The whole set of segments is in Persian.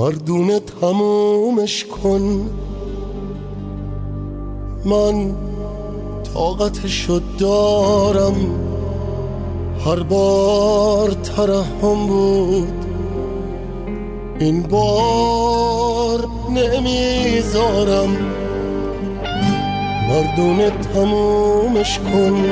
مردونه تمومش کن. من طاقتشو دارم، هر بار ترحم بود، این بار نمیذارم. مردونه تمومش کن.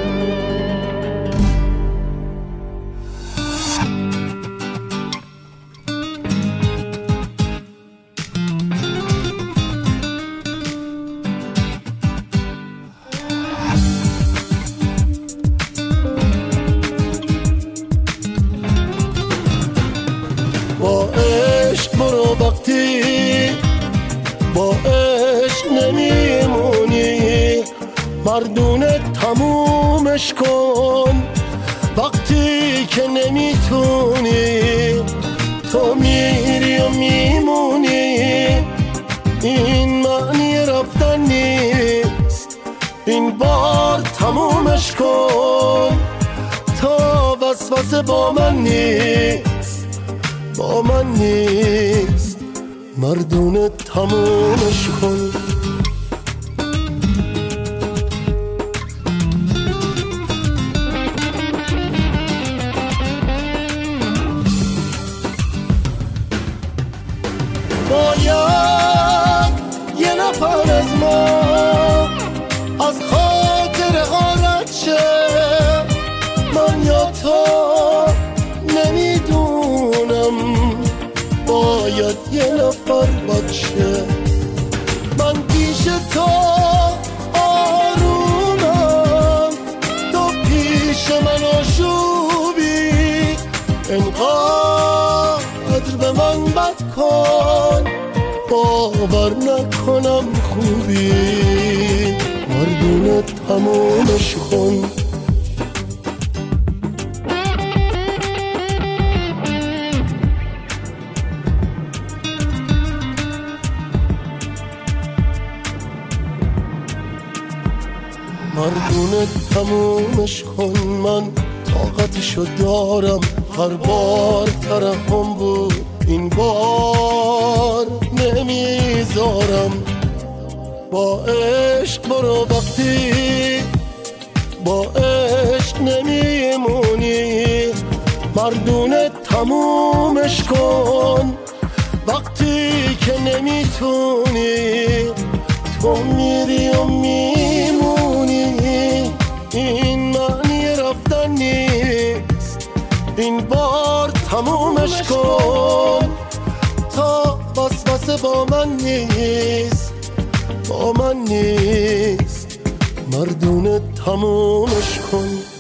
با عشق برو، وقتی با عشق نمیمونی مردونه تمومش کن. وقتی که نمیتونی تو میری و میمونی، این معنی رفتن نیست، این بار تمومش کن. تا وسوسه با من نیست، با من نیست، مردونه تمومش کن. باید یه نفر از ما از خاطر غارت شه، من یا تو نمیدونم. باید یه نفر باشه، من پیش تو آرومم، تو پیش من آشوبی. انقدر به من بد کن باور نکنم خوبی. مردونه تمومش کن. مردونه تمومش کن. من طاقتشو دارم، هر بار ترحم بود، این بار نمیذارم. با عشق برو، وقتی با عشق نمیمونی مردونه تمومش کن. وقتی که نمیتونی تو میری و میمونی، این معنی رفتن نیست، این بار تمومش کن. تا وسوسه با من نیست، با من نیست، مردونه تمومش کن.